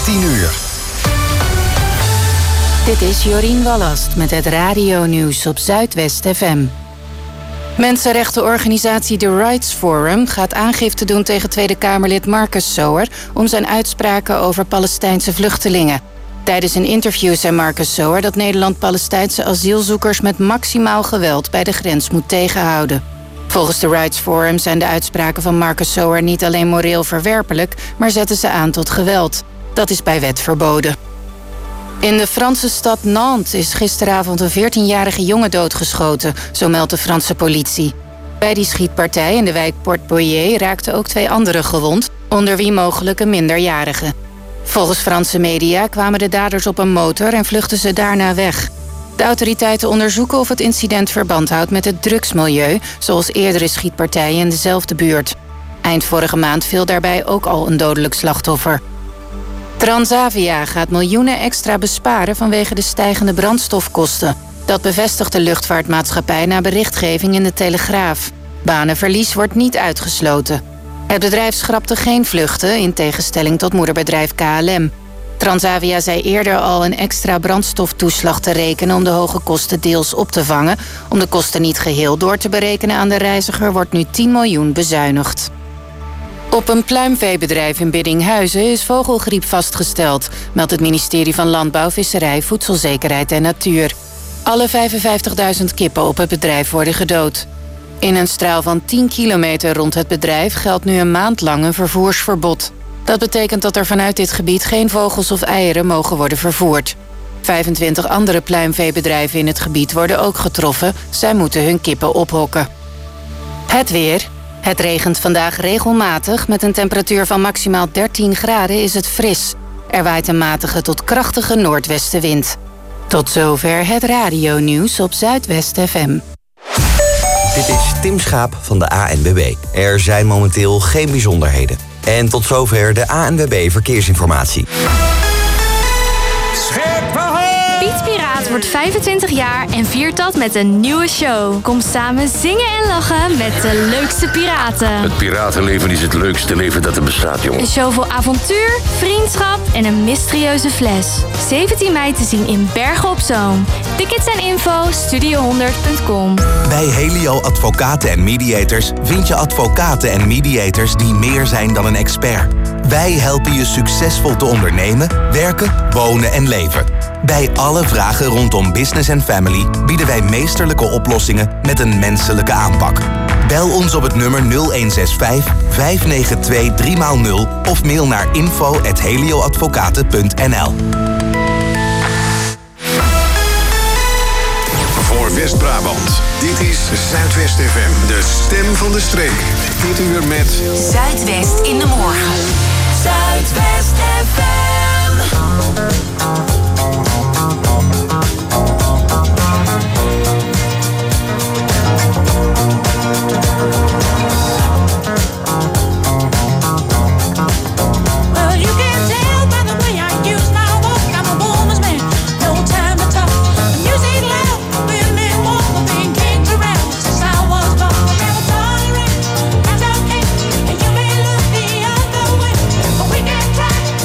10 uur. Dit is Jorien Wallast met het radio-nieuws op Zuidwest FM. Mensenrechtenorganisatie The Rights Forum gaat aangifte doen tegen Tweede Kamerlid Marcus Sower om zijn uitspraken over Palestijnse vluchtelingen. Tijdens een interview zei Marcus Sower dat Nederland Palestijnse asielzoekers met maximaal geweld bij de grens moet tegenhouden. Volgens The Rights Forum zijn de uitspraken van Marcus Sower niet alleen moreel verwerpelijk, maar zetten ze aan tot geweld. Dat is bij wet verboden. In de Franse stad Nantes is gisteravond een 14-jarige jongen doodgeschoten, zo meldt de Franse politie. Bij die schietpartij in de wijk Port-Boyer raakten ook 2 anderen gewond, onder wie mogelijk een minderjarige. Volgens Franse media kwamen de daders op een motor en vluchtten ze daarna weg. De autoriteiten onderzoeken of het incident verband houdt met het drugsmilieu, zoals eerdere schietpartijen in dezelfde buurt. Eind vorige maand viel daarbij ook al een dodelijk slachtoffer. Transavia gaat miljoenen extra besparen vanwege de stijgende brandstofkosten. Dat bevestigt de luchtvaartmaatschappij na berichtgeving in de Telegraaf. Banenverlies wordt niet uitgesloten. Het bedrijf schrapte geen vluchten, in tegenstelling tot moederbedrijf KLM. Transavia zei eerder al een extra brandstoftoeslag te rekenen om de hoge kosten deels op te vangen. Om de kosten niet geheel door te berekenen aan de reiziger wordt nu 10 miljoen bezuinigd. Op een pluimveebedrijf in Biddinghuizen is vogelgriep vastgesteld, meldt het ministerie van Landbouw, Visserij, Voedselzekerheid en Natuur. Alle 55.000 kippen op het bedrijf worden gedood. In een straal van 10 kilometer rond het bedrijf geldt nu een maand lang een vervoersverbod. Dat betekent dat er vanuit dit gebied geen vogels of eieren mogen worden vervoerd. 25 andere pluimveebedrijven in het gebied worden ook getroffen. Zij moeten hun kippen ophokken. Het weer. Het regent vandaag regelmatig. Met een temperatuur van maximaal 13 graden is het fris. Er waait een matige tot krachtige noordwestenwind. Tot zover het radio-nieuws op Zuidwest FM. Dit is Tim Schaap van de ANWB. Er zijn momenteel geen bijzonderheden. En tot zover de ANWB Verkeersinformatie. Piet Piraat wordt 25 jaar en viert dat met een nieuwe show. Kom samen zingen en lachen met de leukste piraten. Het piratenleven is het leukste leven dat er bestaat, jongen. Een show vol avontuur, vriendschap en een mysterieuze fles. 17 mei te zien in Bergen op Zoom. Tickets en info studio100.com. Bij Helio Advocaten en Mediators vind je advocaten en mediators die meer zijn dan een expert. Wij helpen je succesvol te ondernemen, werken, wonen en leven. Bij alle vragen rondom business en family bieden wij meesterlijke oplossingen met een menselijke aanpak. Bel ons op het nummer 0165 592 3x0 of mail naar info@helioadvocaten.nl. Voor West-Brabant, dit is Zuidwest FM, de stem van de streek. Dit uur met Zuidwest in de morgen. Zuidwest FM. Try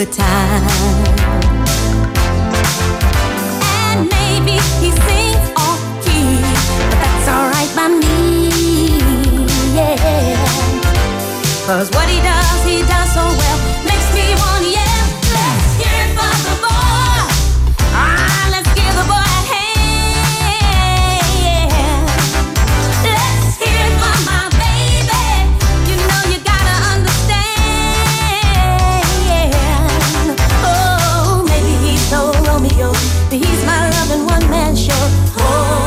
good time. And maybe he sings off key, but that's alright by me, yeah. 'Cause what he does so well, makes me wanna yell. Let's hear it for the boy. Let's give the boy a hand. Let's hear it for my baby. You know you gotta understand. Oh, maybe he's no Romeo, but he's my loving one-man show. Oh,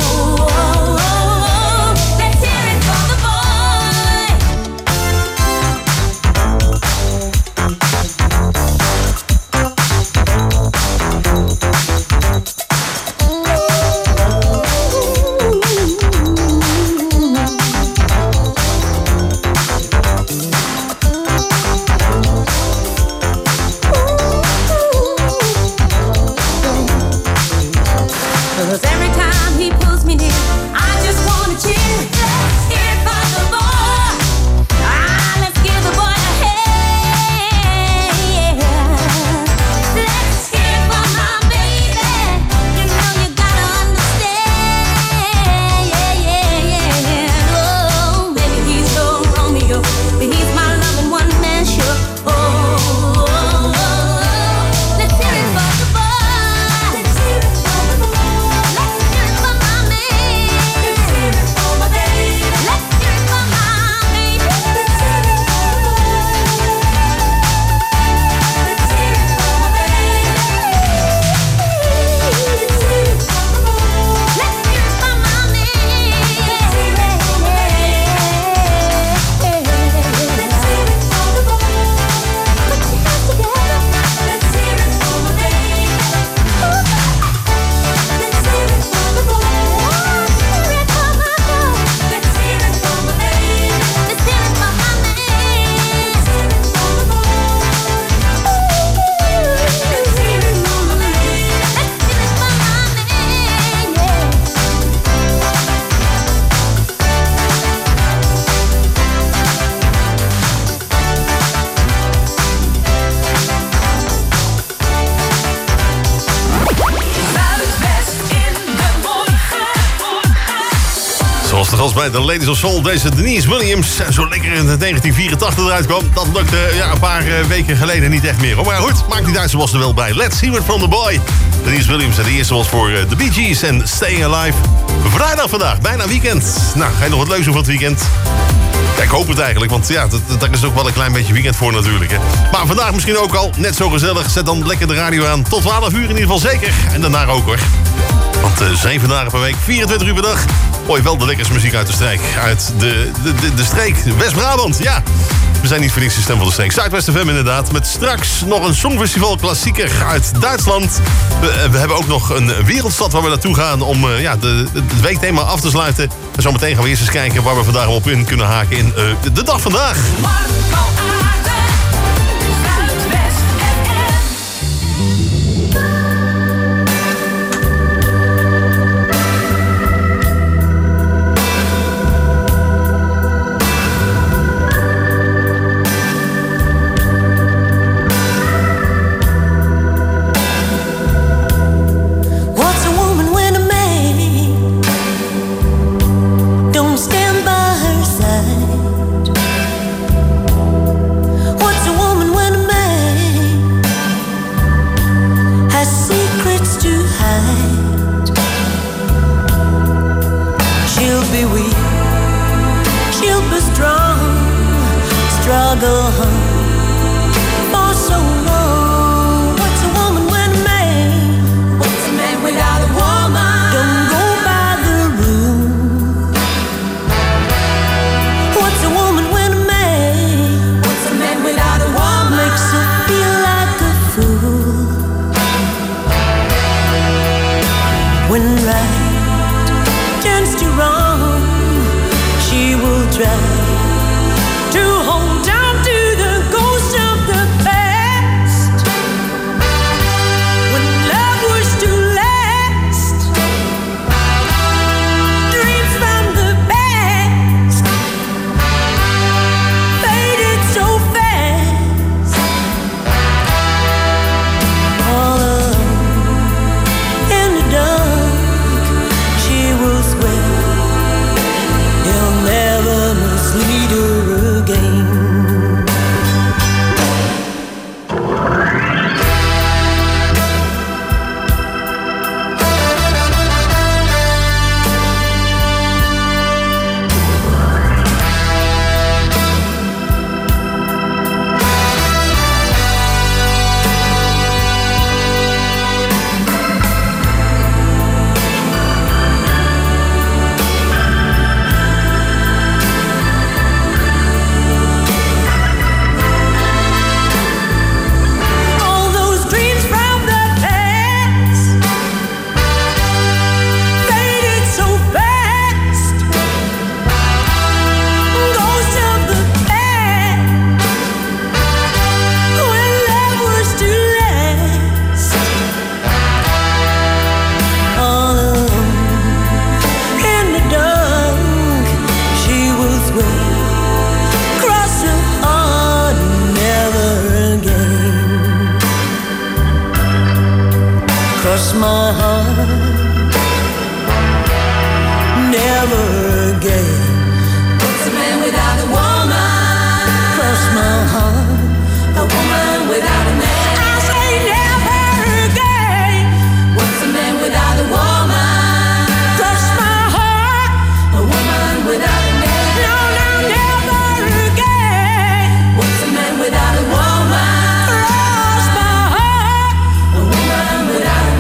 let's hear it for the boy. Bij de Ladies of Soul, deze Denise Williams zo lekker in 1984 eruit kwam. Dat lukte een paar weken geleden niet echt meer. Hoor. Maar goed, maakt niet uit, ze was er wel bij. Let's hear it from the boy. Denise Williams, en de eerste was voor de Bee Gees en Staying Alive. Vrijdag vandaag, bijna weekend. Nou, ga je nog wat leuks doen van het weekend? Ja, ik hoop het eigenlijk, want ja, daar is ook wel een klein beetje weekend voor natuurlijk. Hè. Maar vandaag misschien ook al, net zo gezellig. Zet dan lekker de radio aan, tot 12 uur in ieder geval zeker. En daarna ook hoor. Want 7 dagen per week, 24 uur per dag... hoor je wel de lekkerste muziek uit de streek. Uit de streek, West-Brabant, ja. We zijn niet voor niks de stem van de streek. Zuidwest FM inderdaad, met straks nog een songfestival klassieker uit Duitsland. We hebben ook nog een wereldstad waar we naartoe gaan om het weekthema af te sluiten. En zometeen gaan we eerst eens kijken waar we vandaag op in kunnen haken in de dag vandaag. need her again. Cross my heart, never again. What's a man without a woman? Cross my heart, a woman without a man. I say never again. What's a man without a woman? Cross my heart, a woman without a man. No, no, never again. What's a man without a woman? Cross my heart, a woman without a man.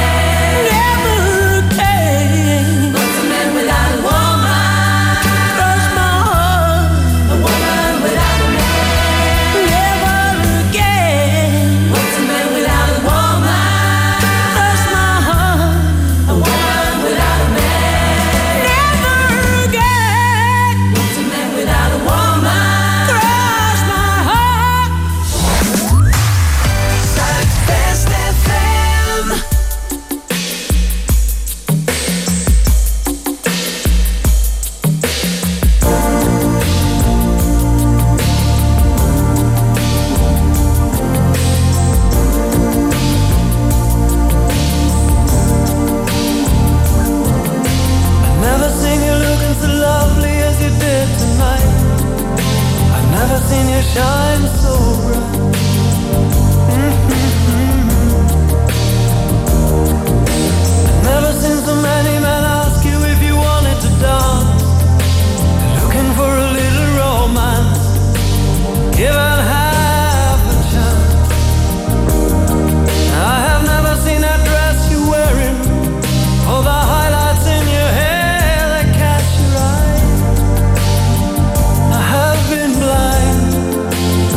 Shine so bright. I've never seen so many men ask you if you wanted to dance. Looking for a little romance, given half a chance. I have never seen that dress you're wearing, or the highlights in your hair that catch your eye. I have been blind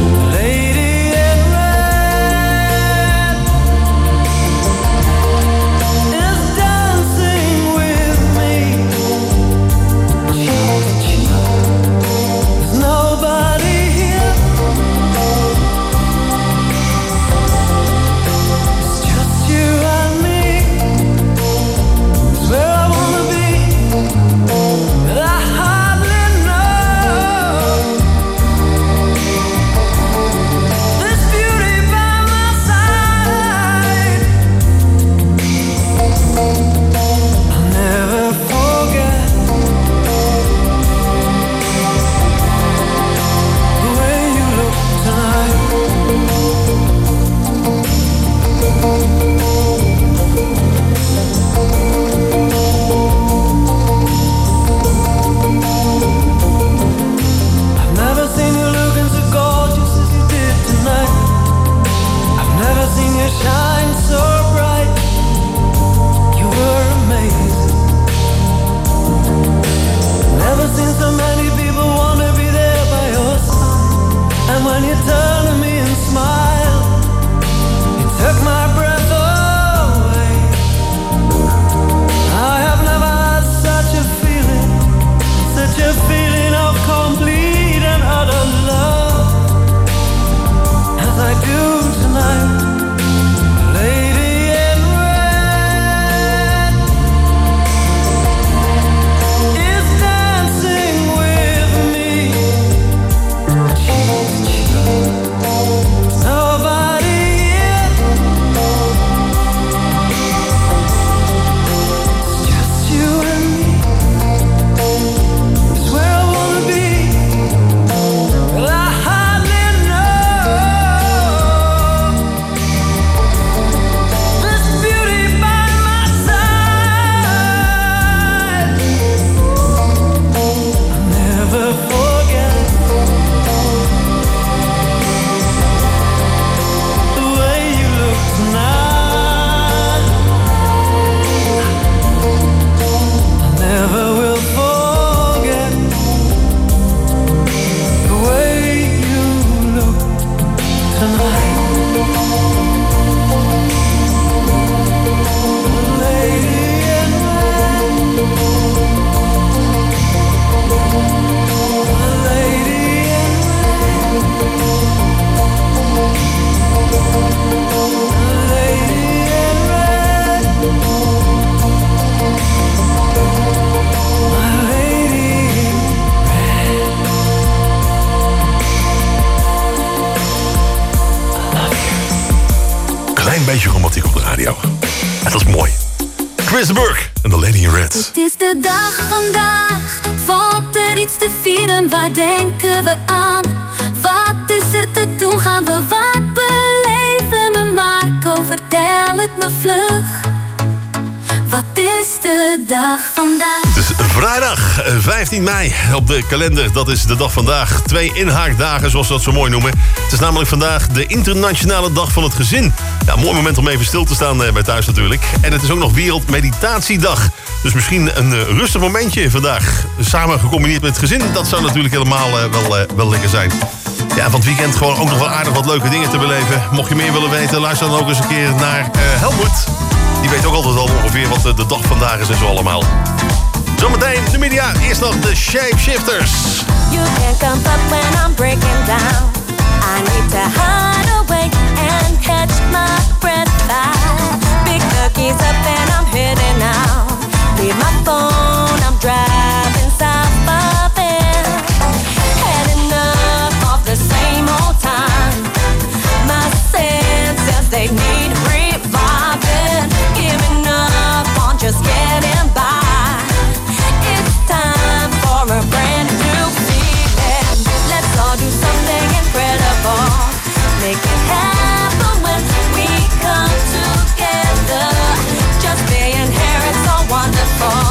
radio. En dat is mooi. Chris Burke en The Lady in Red. Het is de dag vandaag, valt er iets te vieren, waar denken we aan? Wat is er te doen, gaan we wat beleven? Me Marco, vertel het me vlug. Wat is de dag vandaag? Het is vrijdag 15 mei op de kalender. Dat is de dag vandaag. 2 inhaakdagen, zoals ze dat zo mooi noemen. Het is namelijk vandaag de internationale dag van het gezin. Ja, mooi moment om even stil te staan bij thuis natuurlijk. En het is ook nog Wereldmeditatiedag. Dus misschien een rustig momentje vandaag. Samen gecombineerd met het gezin. Dat zou natuurlijk helemaal wel lekker zijn. Ja, van het weekend gewoon ook nog wel aardig wat leuke dingen te beleven. Mocht je meer willen weten, luister dan ook eens een keer naar Helmoet. Die weet ook altijd al ongeveer wat de dag vandaag is en zo allemaal. Zometeen de media, eerst nog de Shapeshifters. You can't come up when I'm breaking down. I need to hide away and catch my breath back. Big cookies up and I'm heading out. Leave my phone, I'm driving south of it. Heading up off the same old time. My senses, they need reviving. Giving up on just getting by. It's time for a brand new feeling. Let's all do something incredible. Make it happen when we come together. Just being here, it's so wonderful.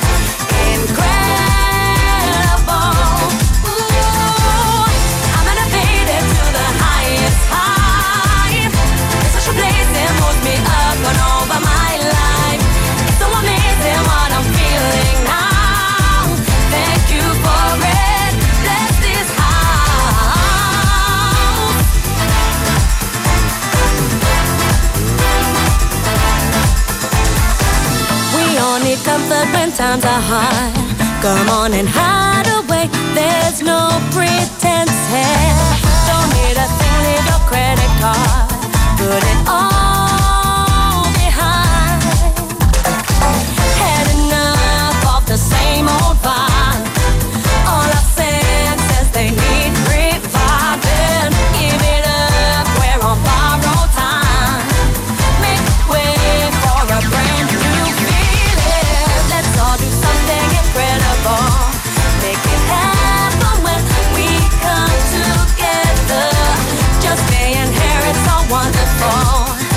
Incredible. Ooh, I'm elevated to the highest high. It's such a blaze that moves me up and over my life. It's so amazing what I'm feeling now. Thank you for it. Bless this house. We all need comfort when times are hard. Come on and hide away. There's no pretense here. Don't need a thing, leave your credit card. Put it all behind. Heading up off the same old vibe. All our senses, they need reviving. Give it up, we're on borrowed time. Make way for a brand new feeling. Let's all do something incredible. Make it happen when we come together. Just being here, it's so wonderful.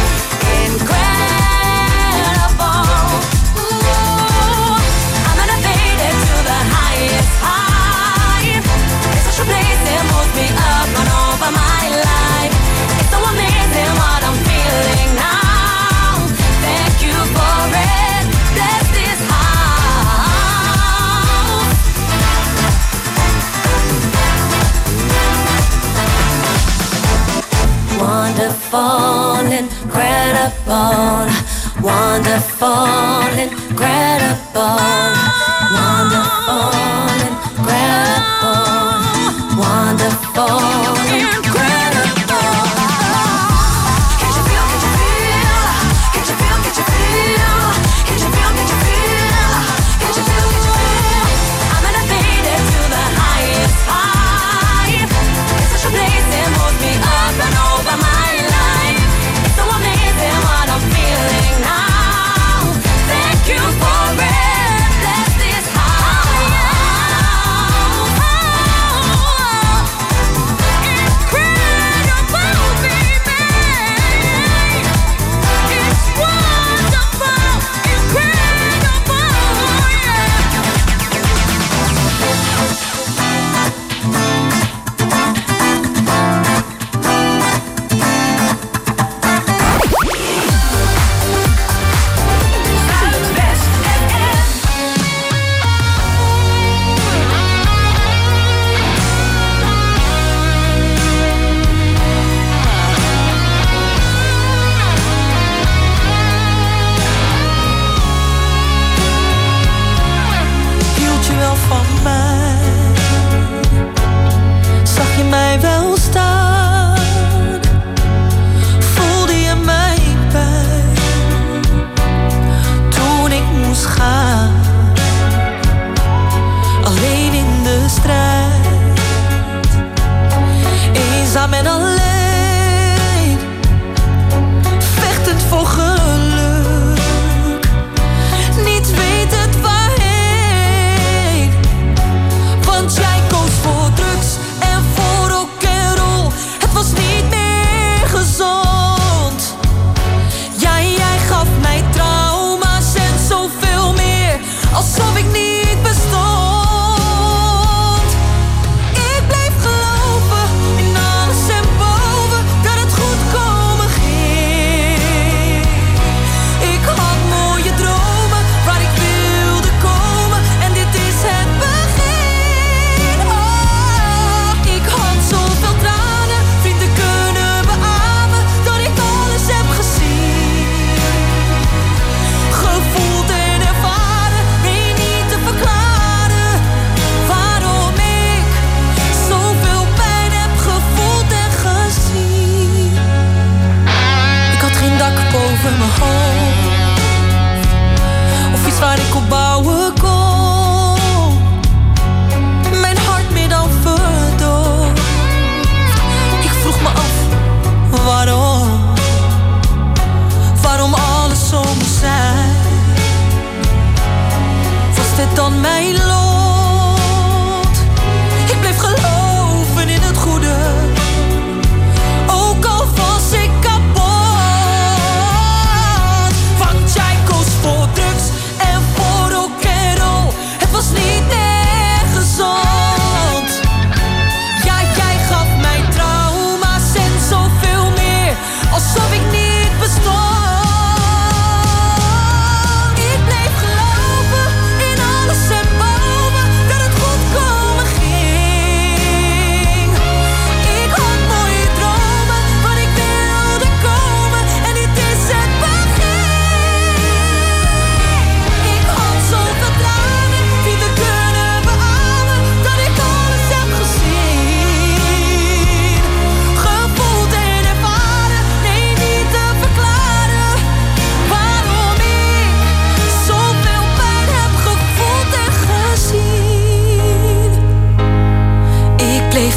Incredible. Ooh, I'm elevated to the highest high. It's such a blaze that moves me up and over my life. It's so amazing what I'm feeling now. Thank you for it. Bless this house. Wonderful, incredible. Wonderful, incredible. Wonderful, incredible. Wonderful, incredible. Can't you feel, can't you feel? Can't you feel, can't you feel? Can't you feel, can't you feel? Can't you feel, can't you feel? I'm elevated to the highest high. It's such a blaze that moves me up and over my life. It's so amazing what I'm feeling now. Thank you for it. Bless this house.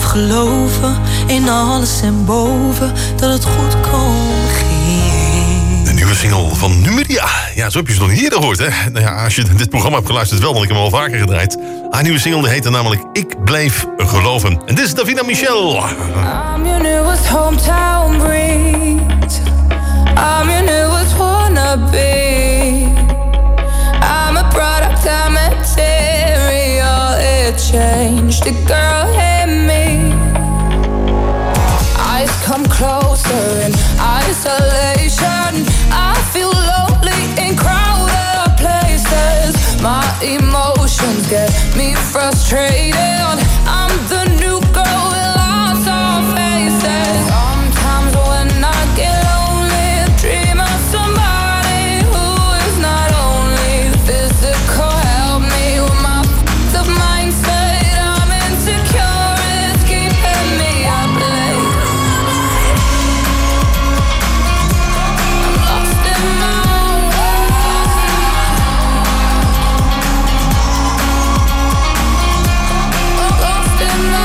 Blijf geloven in alles en boven dat het goed komt. De nieuwe single van Numeria. Ja, zo heb je ze nog niet eerder gehoord, hè? Nou ja, als je dit programma hebt geluisterd wel, want ik heb hem al vaker gedraaid. Haar nieuwe single heette namelijk Ik Blijf Geloven. En dit is Davina Michel. I'm your newest hometown breeze. I'm your newest wannabe. I'm a product, I'm material. It changed the girl in me. Eyes come closer in isolation. I feel lonely in crowded places. My emotions get me frustrated. I'm the new girl with lots of faces. Sometimes when I get lonely, dream of somebody who is not only physical. Help me with my fucked up mindset. I'm insecure, it's keeping me up late. I'm lost in my own lost in my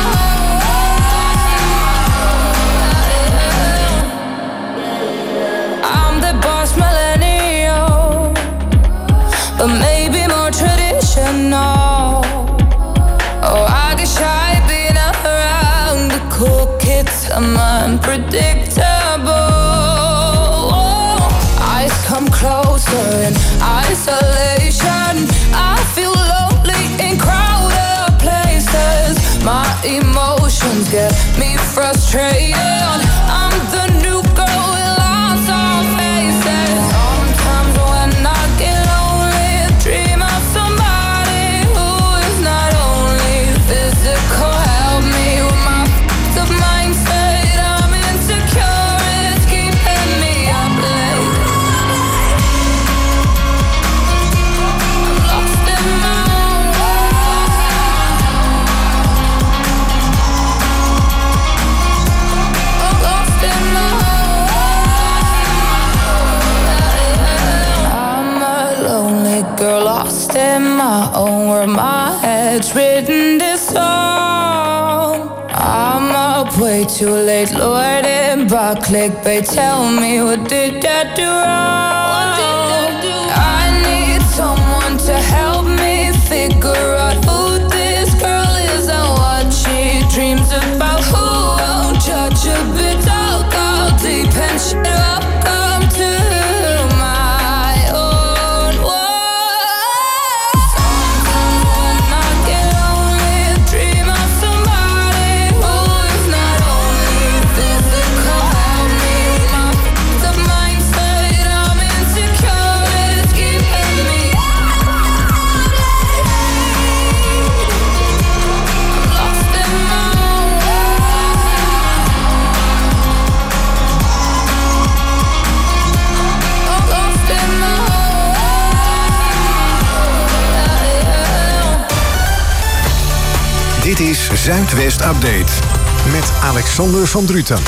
I'm the boss millennial, but maybe more traditional. Oh, I get shy being around the cool kids. I'm unpredictable. Oh, eyes come closer in isolation. I feel lonely in crowded places. My emotions get me frustrated. I'm the new girl with lots of faces. Sometimes when I get lonely, dream of somebody who is not only physical. Help me with my fucked up mindset. I'm insecure, it's keeping me up late. I'm lost in my own lost in my I'm a lonely girl lost in my own world. My head's written this song. I'm up way too late, Lord, and by clickbait. Tell me, what did I do wrong? I need someone to help me figure out who this girl is and what she dreams about. Who won't judge a bit? I'll deep and shit. Welcome to my own world. Sometimes when I get lonely, dream of somebody who is not only physical. Help me with my fucked up mindset. I'm insecure, it's keeping me I'm lost in my own lost in my Dit is Zuidwest Update met Alexander van Druten.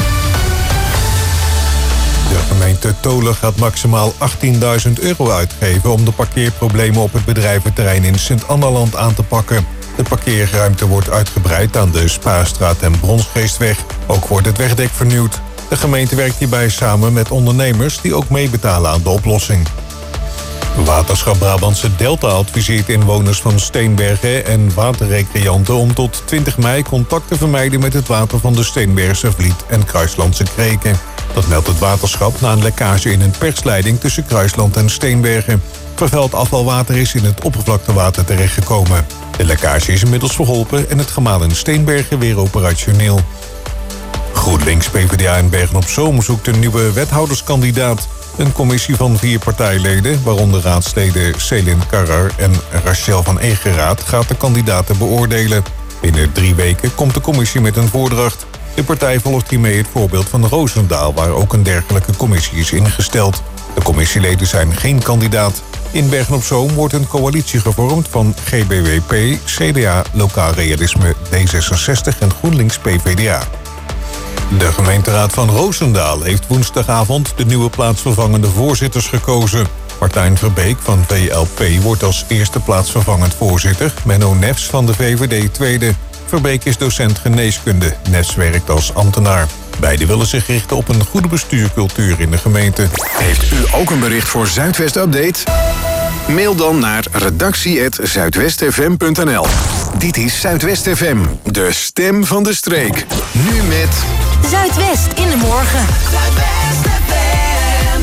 De gemeente Tolen gaat maximaal €18.000 uitgeven om de parkeerproblemen op het bedrijventerrein in Sint-Annaland aan te pakken. De parkeerruimte wordt uitgebreid aan de Spaarstraat en Bronsgeestweg. Ook wordt het wegdek vernieuwd. De gemeente werkt hierbij samen met ondernemers die ook meebetalen aan de oplossing. Waterschap Brabantse Delta adviseert inwoners van Steenbergen en waterrecreanten om tot 20 mei contact te vermijden met het water van de Steenbergse Vliet en Kruislandse Kreken. Dat meldt het waterschap na een lekkage in een persleiding tussen Kruisland en Steenbergen. Vervuild afvalwater is in het oppervlaktewater terechtgekomen. De lekkage is inmiddels verholpen en het gemaal in Steenbergen weer operationeel. GroenLinks, PvdA en Bergen-op-Zoom zoekt een nieuwe wethouderskandidaat. Een commissie van 4 partijleden, waaronder raadsleden Selin Karrar en Rachel van Egeraat, gaat de kandidaten beoordelen. Binnen 3 weken komt de commissie met een voordracht. De partij volgt hiermee het voorbeeld van Roosendaal, waar ook een dergelijke commissie is ingesteld. De commissieleden zijn geen kandidaat. In Bergen-op-Zoom wordt een coalitie gevormd van GBWP, CDA, Lokaal Realisme, D66 en GroenLinks PvdA. De gemeenteraad van Roosendaal heeft woensdagavond de nieuwe plaatsvervangende voorzitters gekozen. Martijn Verbeek van VLP wordt als eerste plaatsvervangend voorzitter, Menno Nefs van de VVD tweede. Verbeek is docent geneeskunde. Nes werkt als ambtenaar. Beiden willen zich richten op een goede bestuurcultuur in de gemeente. Heeft u ook een bericht voor Zuidwest Update? Mail dan naar redactie@zuidwestfm.nl. Dit is Zuidwest FM, de stem van de streek. Nu met... Zuidwest in de morgen. Zuidwest FM.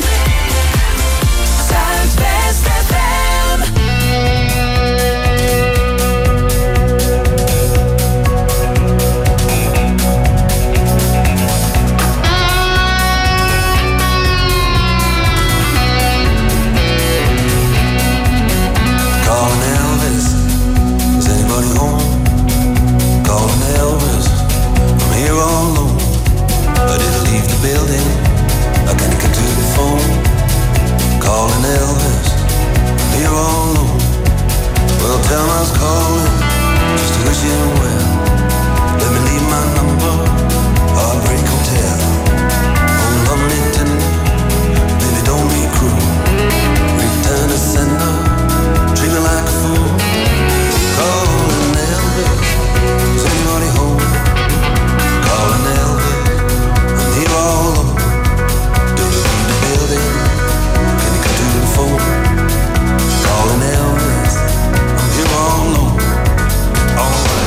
Zuidwest FM. Calling Elvis, is anybody home? Calling Elvis, I'm here all alone. I didn't leave the building, I can't get to the phone. Calling Elvis, I'm here all alone. Well, tell him I was calling, just to wish him well. Let me leave my number, Heartbreak Hotel. Oh, lovely tender, baby don't be cruel. Return to sender, treat me like a fool. Calling Elvis, is anybody home? Calling Elvis, I'm here all alone. Do you leave the building? Can you come to the phone? Calling Elvis, I'm here all alone. All right.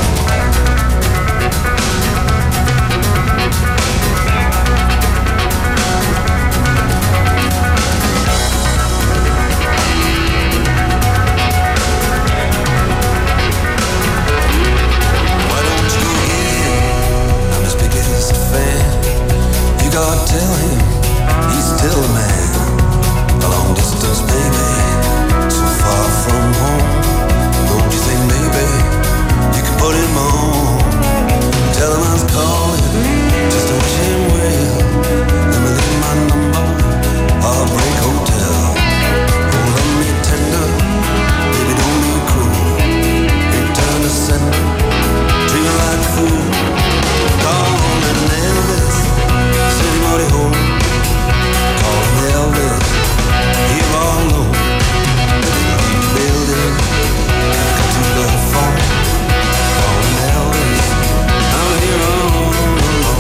You gotta tell him he's still a man. A long distance baby, so far from home. Don't you think maybe you could put him on? Tell him I was calling just to wish him well. Let me leave my number, Heartbreak Hotel. Oh, love me tender, baby don't be cruel. Return to sender, treat me like a fool. Calling Elvis, is anybody home? Calling Elvis, here all alone. Leave the building, can't come to the phone. Calling Elvis, I'm here all alone.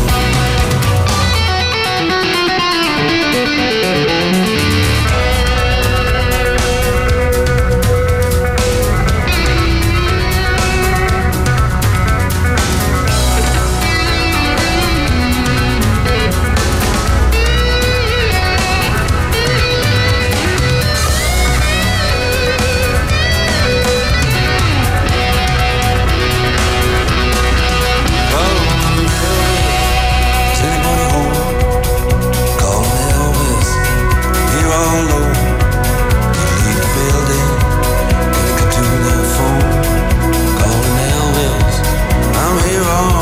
Is anybody home? Calling Elvis, here all alone. You leave the building, can't come to the phone. Calling Elvis, I'm here all alone.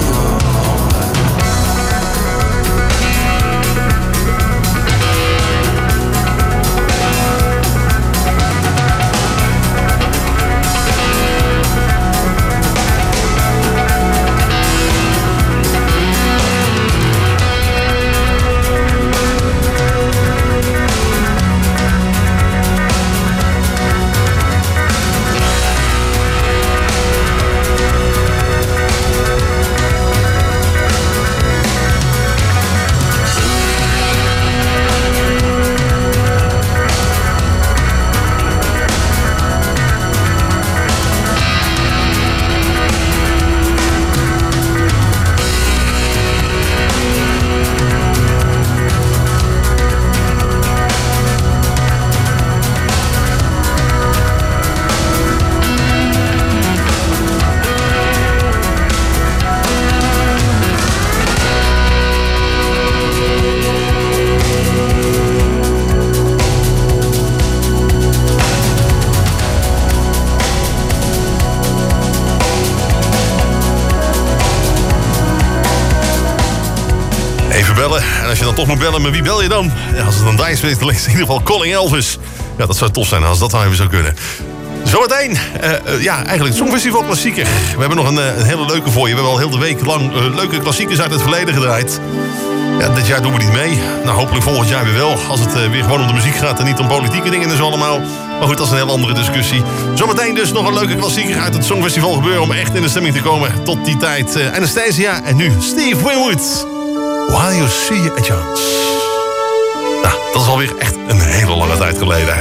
Even bellen. En als je dan toch moet bellen, maar wie bel je dan? Ja, als het dan Dice is, dan is het in ieder geval Calling Elvis. Ja, dat zou tof zijn als dat nou even zou kunnen. Zometeen, eigenlijk het Songfestival klassieker. We hebben nog een hele leuke voor je. We hebben al heel de week lang leuke klassiekers uit het verleden gedraaid. Ja, dit jaar doen we niet mee. Nou, hopelijk volgend jaar weer wel. Als het weer gewoon om de muziek gaat en niet om politieke dingen en zo allemaal. Maar goed, dat is een heel andere discussie. Zometeen dus nog een leuke klassieker uit het Songfestival gebeuren... om echt in de stemming te komen tot die tijd. Anastasia en nu Steve Winwood. While You See a Chance. Nou, dat is alweer echt een hele lange tijd geleden.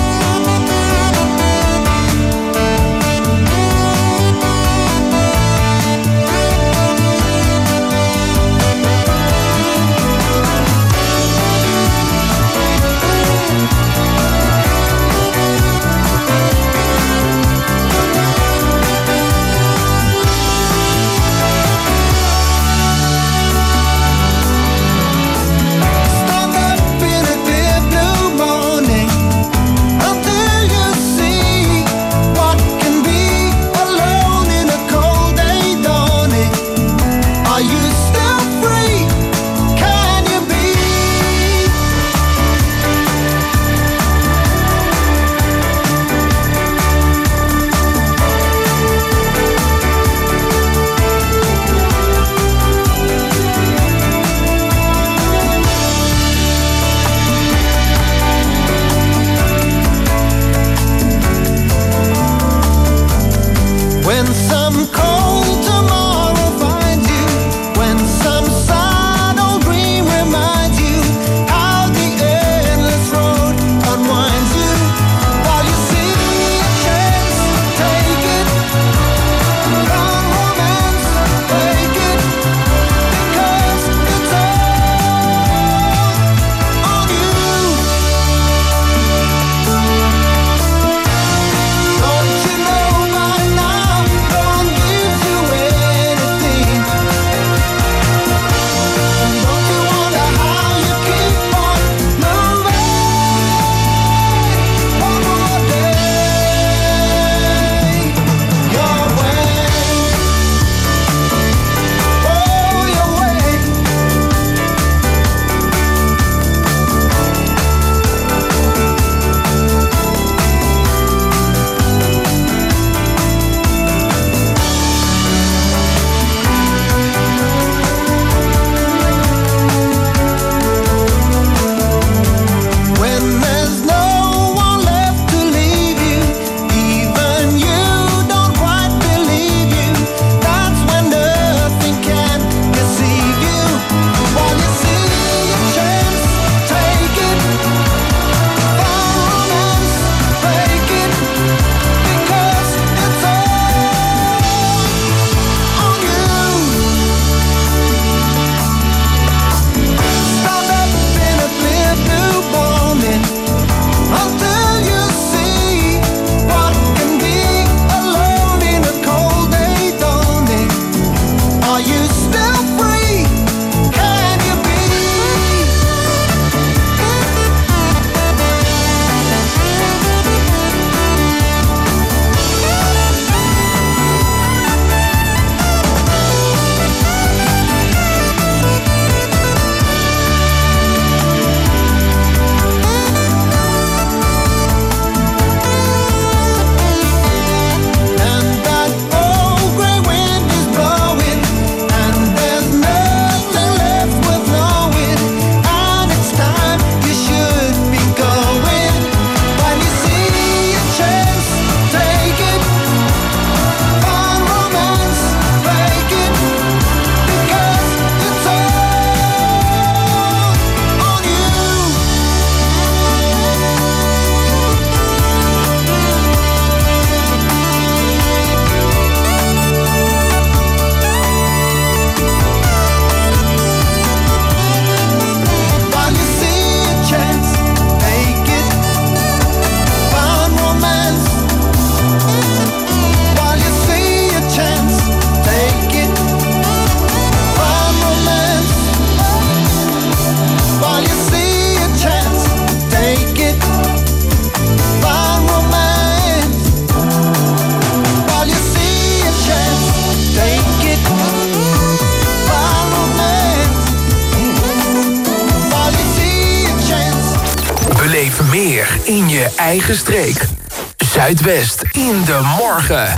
Meer in je eigen streek. Zuidwest in de morgen.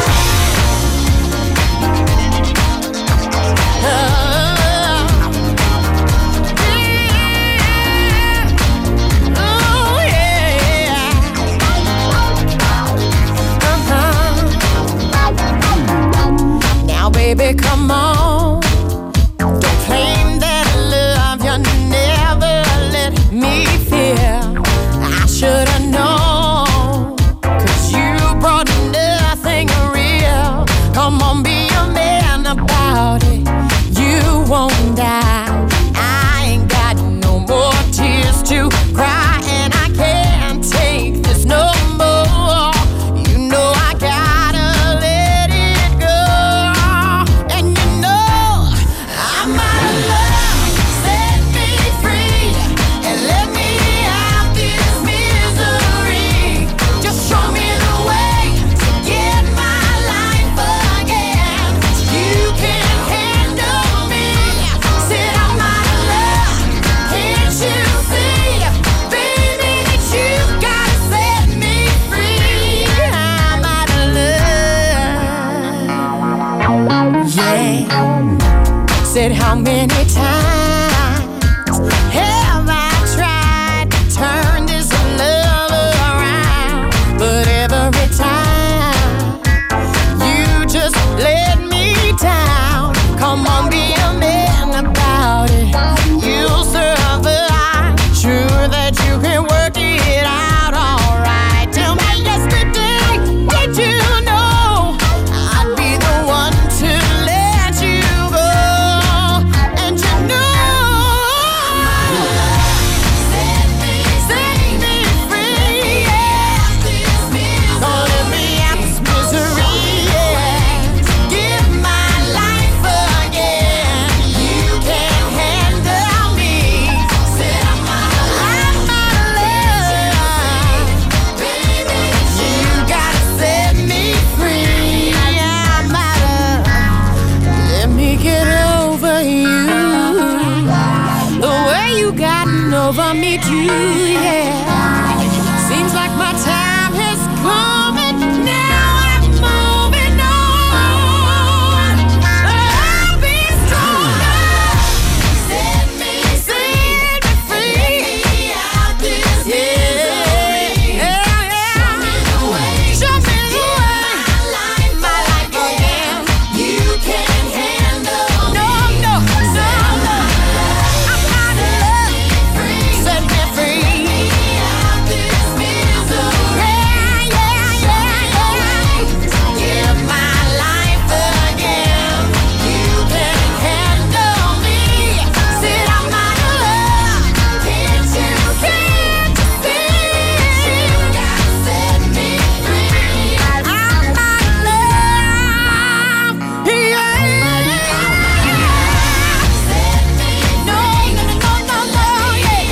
come on. Don't claim that love you never let me feel. I should've known, 'cause you brought nothing real. Come on, be a man about it. You won't die. I ain't got no more tears to cry, and I can't take this no more. You know I gotta let it go. And you know I'm out of love. Set me free and let me out this misery. Just show me the way to get my life again. You can handle me. Said I'm out of love. Can't you see, baby, that you gotta set me free? I'm out of love. Yeah. Said how many times have I tried to turn this love around? But every time you just let me down. Come on, be a man about it. You'll survive. Sure that you can work it out alright. Tell me yesterday, did you know I'd be the one to let you go? And you know set me free, yeah. Don't let me out this misery, yeah. Give my life again. You can handle me. Said I'm out of love. Baby, you gotta set me free. I'm out of. Let me get over you. The way you gotten over me too, yeah. Seems like my time has come and now I'm moving on. I'll be stronger. Set me free. Out this misery. Show me the way. Show me the way. My life again. You can handle me. No. I'm out of love. Set me free. Out this misery. Yeah. Give my life again. You can handle me. Said I'm out of love. Can't you see? You gotta set me free. I'm out of love. Yeah. Set me no, yeah.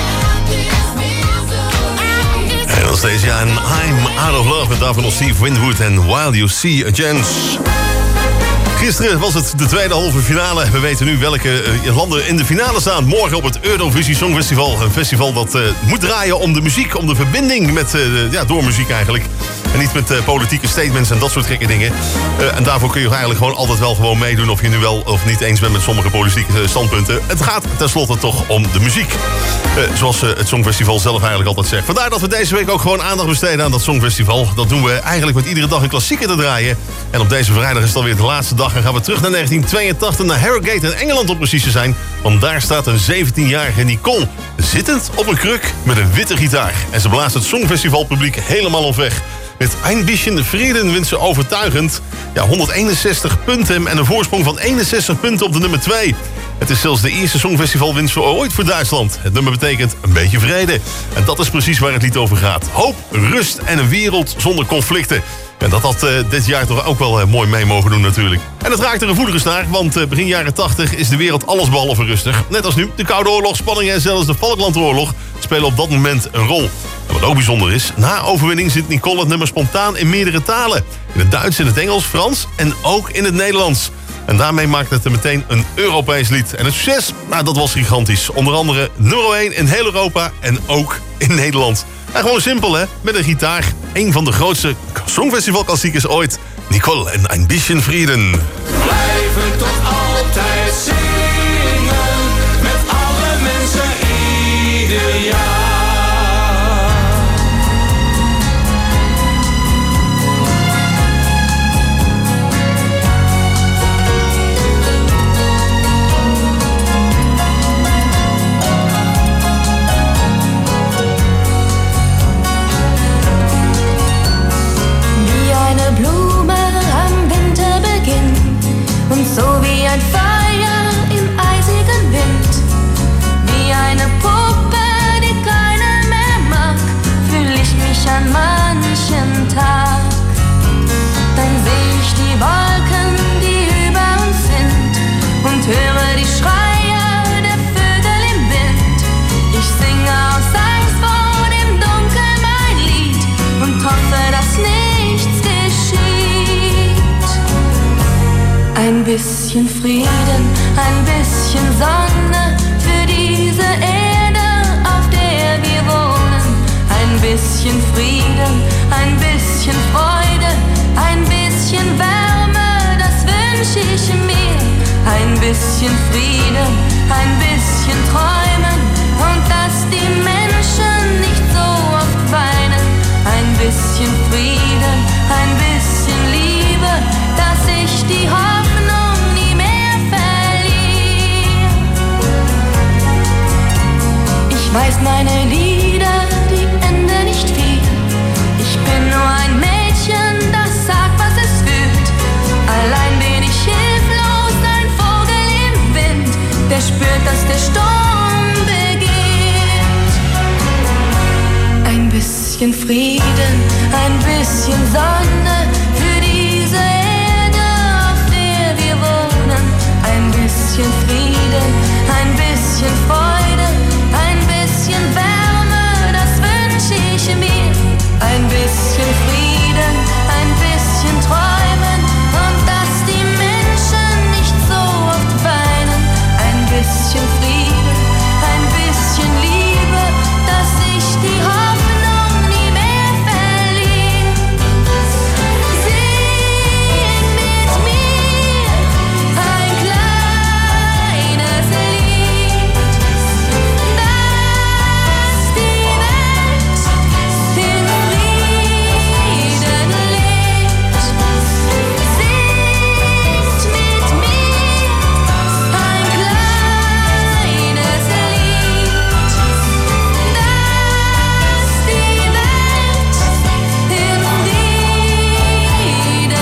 En nog steeds, ja, en I'm Out of Love. Met daarvan nog Steve Winwood en While You See a Chance. Gisteren was het de tweede halve finale. We weten nu welke landen in de finale staan. Morgen op het Eurovisie Songfestival. Een festival dat moet draaien om de muziek, om de verbinding met, door muziek eigenlijk. En niet met politieke statements en dat soort gekke dingen. En daarvoor kun je eigenlijk gewoon altijd wel gewoon meedoen... of je nu wel of niet eens bent met sommige politieke standpunten. Het gaat tenslotte toch om de muziek. Zoals het Songfestival zelf eigenlijk altijd zegt. Vandaar dat we deze week ook gewoon aandacht besteden aan dat Songfestival. Dat doen we eigenlijk met iedere dag een klassieker te draaien. En op deze vrijdag is het alweer de laatste dag. En gaan we terug naar 1982, naar Harrogate in Engeland om precies te zijn. Want daar staat een 17-jarige Nicole zittend op een kruk met een witte gitaar. En ze blaast het Songfestivalpubliek helemaal op weg. Met Ein bisschen Frieden wint ze overtuigend 161 punten en een voorsprong van 61 punten op de nummer 2. Het is zelfs de eerste Songfestivalwinst ooit voor Duitsland. Het nummer betekent een beetje vrede. En dat is precies waar het lied over gaat. Hoop, rust en een wereld zonder conflicten. En dat had dit jaar toch ook wel mooi mee mogen doen natuurlijk. En het raakt er een gevoelige snaar, want begin jaren 80 is de wereld allesbehalve rustig. Net als nu, de Koude Oorlog, spanningen en zelfs de Falklandoorlog spelen op dat moment een rol. En wat ook bijzonder is, na overwinning zingt Nicole het nummer spontaan in meerdere talen. In het Duits, in het Engels, Frans en ook in het Nederlands. En daarmee maakt het meteen een Europees lied. En het succes, dat was gigantisch. Onder andere nummer 1 in heel Europa en ook in Nederland. En gewoon simpel, hè? Met een gitaar. Een van de grootste Songfestivalklassiekers ooit. Nicole en Ein bisschen Frieden. Blijven toch altijd zingen. Met alle mensen ieder jaar. bisschen Frieden, ein bisschen Sonne für diese Erde, auf der wir wohnen. Ein bisschen Frieden, ein bisschen Freude, ein bisschen Wärme, das wünsche ich mir. Ein bisschen Frieden, ein bisschen Träumen und dass die Menschen nicht so oft weinen. Ein bisschen Frieden, ein bisschen Liebe, dass ich die Hoffnung nie mehr verliere. Ich weiß, meine Lieder, die enden nicht viel. Ich bin nur ein Mädchen, das sagt, was es fühlt. Allein bin ich hilflos, ein Vogel im Wind, der spürt, dass der Sturm beginnt. Ein bisschen Frieden, ein bisschen Sonne für diese Erde, auf der wir wohnen. Ein bisschen Frieden, ein bisschen Freude, ein bisschen Wärme, das wünsche ich mir. Ein bisschen Frieden, ein bisschen Träumen und dass die Menschen nicht so oft weinen. Ein bisschen Frieden, ein bisschen Liebe, dass ich die Hoffnung nie mehr verliere. Sing mit mir ein kleines Lied, dass die Welt in Frieden lebt. Singt mit mir ein kleines Lied, dass die Welt in Frieden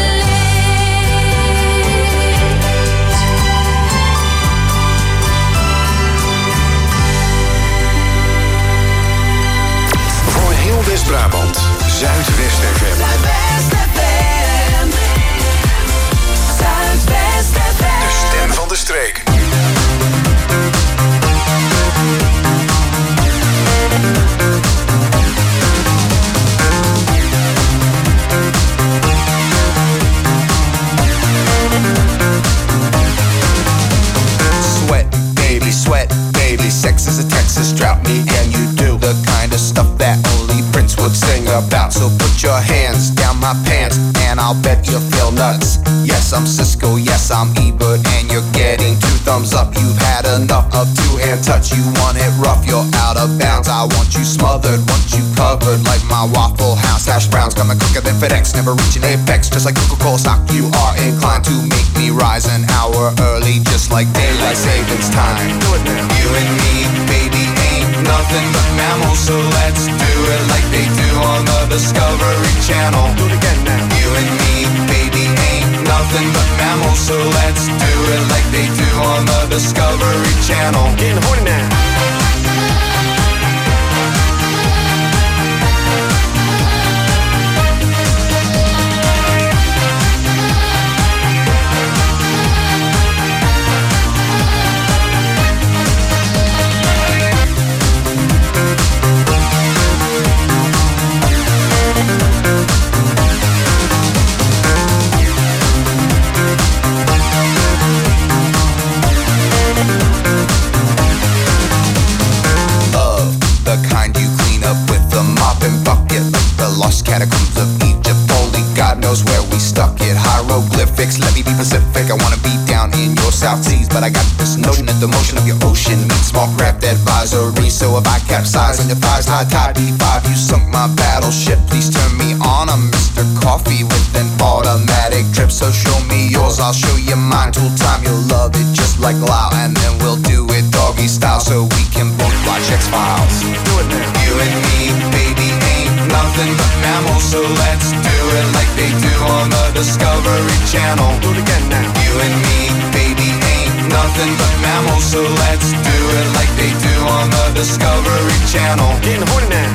Voor heel West-Brabant, Zuidwest FM. Zuidwest FM. Zuidwest FM. De stem van de streek. Sweat, baby, sex is a Texas drought. Me and you do the kind of stuff that only Prince would sing about. So put your hands down my pants and I'll bet you'll feel nuts. Yes, I'm Cisco, yes, I'm Ebert, and you're getting 2 thumbs up. You've had enough of 2-hand touch. You want it rough, you're out of bounds. I want you smothered, want you covered like my Waffle House hash browns. Coming quicker than FedEx, never reaching apex. Just like Coca-Cola stock, you are inclined to make me rise an hour early, just like daylight savings time. You and me, baby, ain't nothing but mammals, so let's do it like they do on the Discovery Channel. Do it again now. You and me, baby, ain't nothing but mammals, so let's do it like they do on the Discovery Channel. Getting horny now. Catacombs of Egypt, only God knows where we stuck it. Hieroglyphics, let me be Pacific. I wanna be down in your South Seas, but I got this notion that the motion of your ocean means small craft advisory. So if I capsize on your thighs, high tide B5, you sunk my battleship. Please turn me on, I'm Mr. Coffee with an automatic drip. So show me yours, I'll show you mine. Tool time, you'll love it just like Lau, and then we'll do it doggy style so we can both watch X-Files. Do it now. You and me, baby, ain't nothing but mammals, so let's do it like they do on the Discovery Channel. Do it again now. You and me, baby, ain't nothing but mammals, so let's do it like they do on the Discovery Channel. Getting horny now.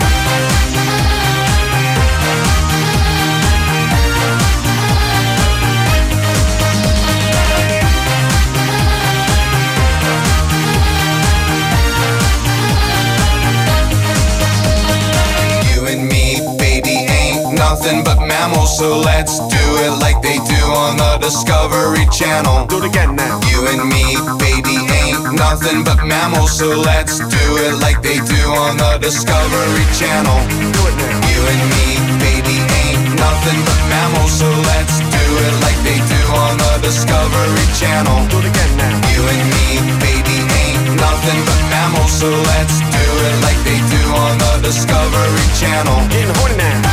Nothing but mammals, so let's do it like they do on the Discovery Channel. Do it again now. You and me, baby, ain't nothing but mammals, so let's do it like they do on the Discovery Channel. Do it now. You and me, baby, ain't nothing but mammals, so let's do it like they do on the Discovery Channel. Do it again now. You and me, baby, ain't nothing but mammals, so let's do it like they do on the Discovery Channel. Getting horny now.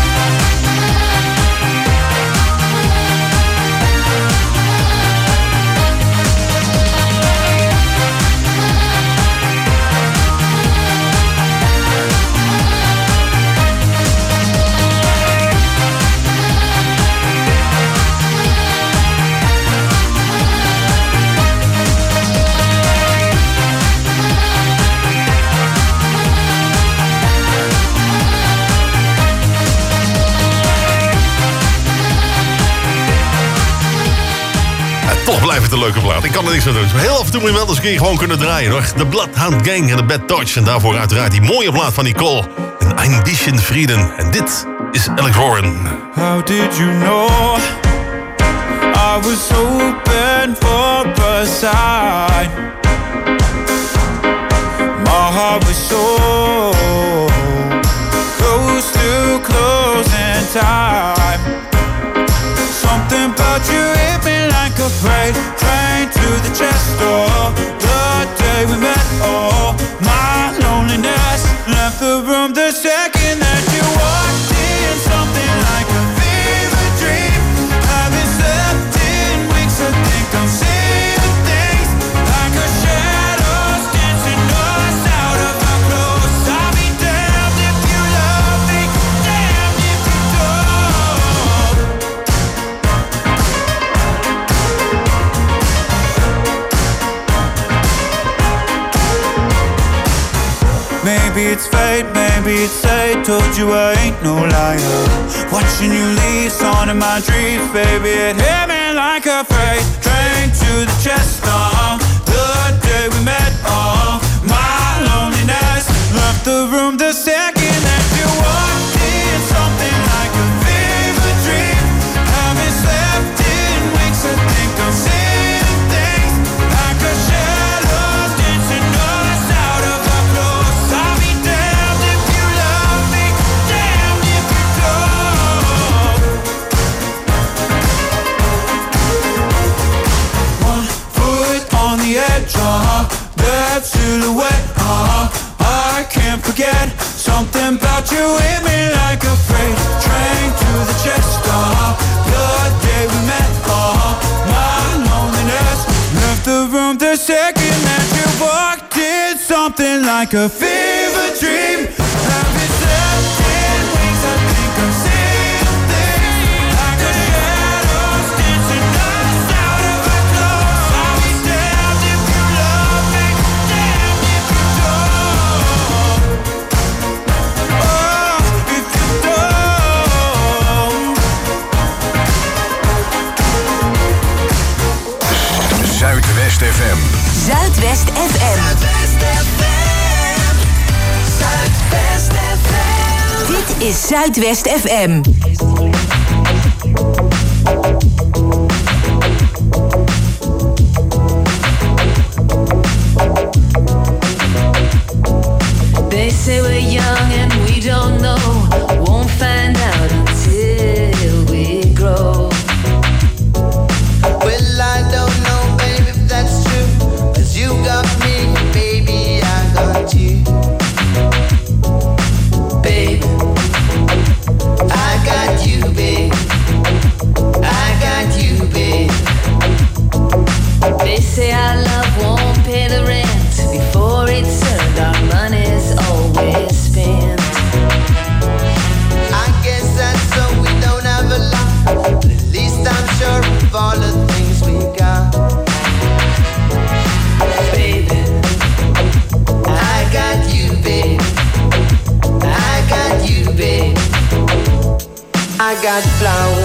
Toch blijft het een leuke plaat. Ik kan er niks aan doen. Maar heel af en toe moet je wel eens een keer gewoon kunnen draaien, hoor. De Bloodhound Gang en de Bad Touch. En daarvoor uiteraard die mooie plaat van Nicole. En Ein bisschen Frieden. En dit is Alex Warren. How did you know I was open for a sign? My heart was so close to closing time. Something about you hit me like a freight train to the chest door. The day we met, oh, my loneliness left the room the second that you walked in. Something like a fever dream. Haven't slept in weeks, I think I'm seeing things like a shadows dancing us out of our clothes. I'll be damned if you love me, damned if you don't. Maybe it's fate, maybe it's fate. Told you I ain't no liar. Watching you leave, song in my dreams, baby. It hit me like a freight train to the chest. The day we met, my loneliness left the room the second that you walked in. Something like a fever dream. Haven't slept in weeks, I think I'm seeing things like a shadow dancing us out of our clothes. I'll be damned if you love me, damned if you don't. One foot on the edge, that silhouette, I can't forget. Something about you hit me like a freight train to the chest. The day we met, my loneliness left the room the second that you walked in. Something like a fever dream. Haven't slept in weeks, I think I'm seeing things like a shadows dancing us out of our clothes. I'll be damned if you love me, damned if you don't. Oh, if you don't. Zuidwest FM. Zuidwest FM. Zuidwest FM. Dit is Zuidwest FM. They say we're young and we don't know. Won't find out until we grow. Well, I don't know, baby, if that's true. 'Cause you got me, baby, I got you. Babe, I got you, babe. I got you, babe. they say our love won't pay the rent. Before it's earned, our money's always spent. I guess that's so we don't have a lot. But at least I'm sure of all the things we got. Baby, I got you, babe. I got you, babe. I got flowers